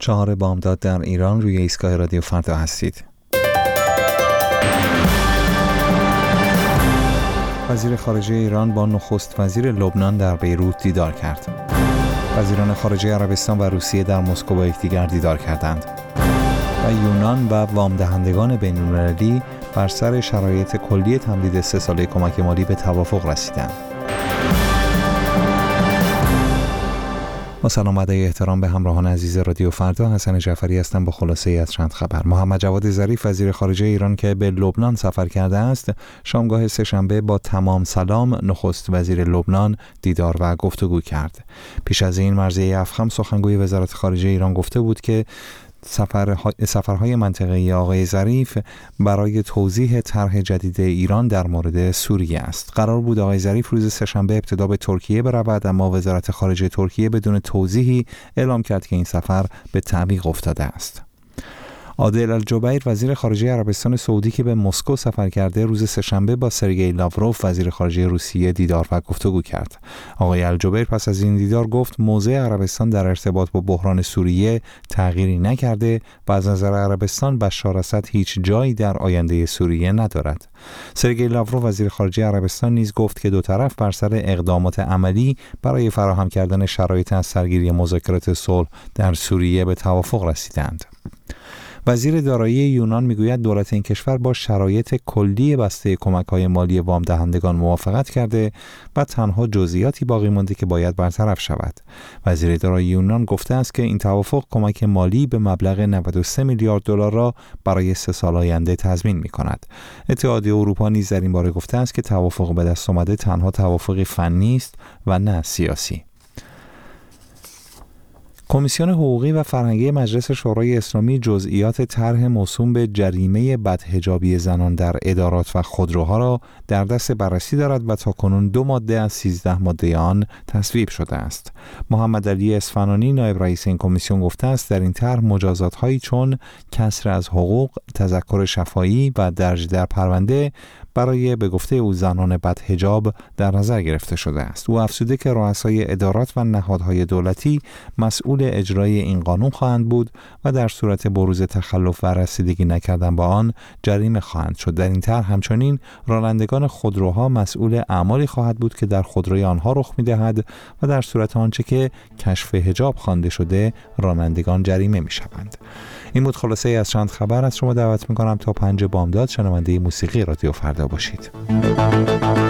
4 بامداد در ایران روی ایستگاه رادیو فردا هستید. وزیر خارجه ایران با نخست وزیر لبنان در بیروت دیدار کرد. وزیران خارجه عربستان و روسیه در مسکو با یکدیگر دیدار کردند. و یونان و وام دهندگان بین‌المللی بر سر شرایط کلی تمدید 3 ساله کمک مالی به توافق رسیدند. با سلام و ادای احترام به همراهان عزیز رادیو فردا، حسن جعفری هستم با خلاصه ای از چند خبر. محمد جواد ظریف وزیر خارجه ایران که به لبنان سفر کرده است، شامگاه سه‌شنبه با تمام سلام نخست وزیر لبنان دیدار و گفتگو کرد. پیش از این مرضیه افخم سخنگوی وزارت خارجه ایران گفته بود که سفرهای منطقه‌ای آقای ظریف برای توضیح طرح جدید ایران در مورد سوریه است. قرار بود آقای ظریف روز سه‌شنبه ابتدا به ترکیه برود، اما وزارت خارجه ترکیه بدون توضیحی اعلام کرد که این سفر به تعویق افتاده است. عادل الجبیر وزیر خارجه عربستان سعودی که به مسکو سفر کرده، روز سه‌شنبه با سرگئی لاوروف وزیر خارجه روسیه دیدار و گفتگو کرد. آقای الجبیر پس از این دیدار گفت موضع عربستان در ارتباط با بحران سوریه تغییری نکرده و از نظر عربستان بشار اسد هیچ جایی در آینده سوریه ندارد. سرگئی لاوروف وزیر خارجه عربستان نیز گفت که دو طرف بر سر اقدامات عملی برای فراهم کردن شرایط از سرگیری مذاکرات صلح در سوریه به توافق رسیدند. وزیر دارایی یونان میگوید دولت این کشور با شرایط کلی بسته کمک‌های مالی وام دهندگان موافقت کرده و تنها جزئیاتی باقی مانده که باید برطرف شود. وزیر دارایی یونان گفته است که این توافق کمک مالی به مبلغ 93 میلیارد دلار را برای 3 سال آینده تضمین می‌کند. اتحادیه اروپا نیز در این باره گفته است که توافق به دست آمده تنها توافقی فنی است و نه سیاسی. کمیسیون حقوقی و فرهنگی مجلس شورای اسلامی جزئیات طرح موسوم به جریمه بدحجابی زنان در ادارات و خودروها را در دست بررسی دارد و تاکنون 2 ماده از 13 ماده آن تصویب شده است. محمد علی اصفهانی نایب رئیس این کمیسیون گفته است در این طرح مجازات‌هایی چون کسر از حقوق، تذکر شفاهی و درج در پرونده برای به گفته او زنان بدحجاب در نظر گرفته شده است. او افزوده که رؤسای ادارات و نهادهای دولتی مسئول اجرای این قانون خواهند بود و در صورت بروز تخلف و رسیدگی نکردن با آن جریمه خواهند شد. در این طرح همچنین رانندگان خودروها مسئول اعمالی خواهد بود که در خودروی آنها رخ می‌دهد و در صورت آنچه که کشف حجاب خوانده شده رانندگان جریمه می‌شوند. این بود خلاصه از چند خبر. از شما دعوت می‌کنم تا 5 بامداد شنونده موسیقی رادیو فردا باشید.